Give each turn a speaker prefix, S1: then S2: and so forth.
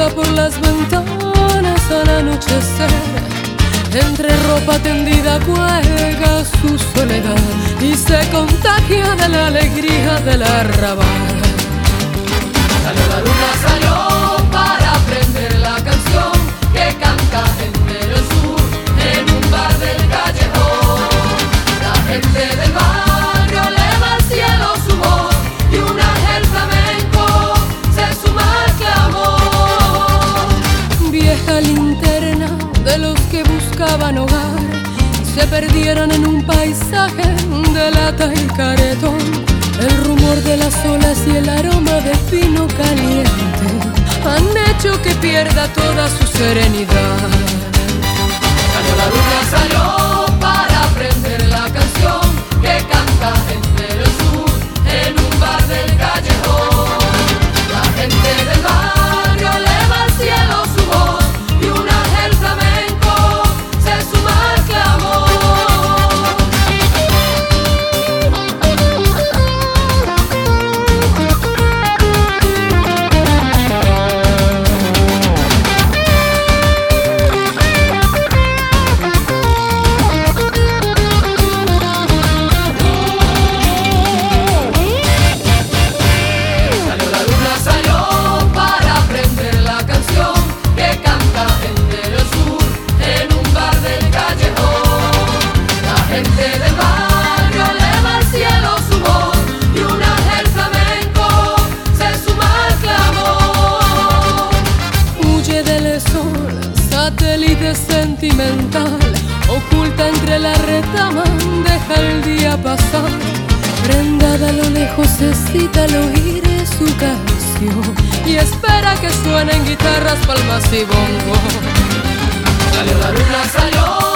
S1: mira por las ventanas al anochecer. Entre ropa tendida cuelga su soledad y se contagia de la alegría del arrabal.
S2: Salió la luna, salió para aprender la canción que canta gente del sur en un bar del callejón. La gente del barrio eleva al cielo su voz y un ángel flamenco se suma al clamor.
S1: Vieja linterna de los que buscaban hogar, se perdieron en un paisaje de lata y caretón. El rumor de las olas y el aroma de vino caliente han hecho que pierda toda su serenidad.
S2: Salió la luna, salió para aprender la canción que canta gente del sur en un bar del callejón. La gente del barrio eleva al cielo su voz y un ángel flamenco se suma al clamor.
S1: Satélite sentimental, oculta entre la retama, deja el día pasar. Prendada a lo lejos excita al oír su canción y espera que suenen guitarras, palmas y bongo.
S2: Salió la luna, salió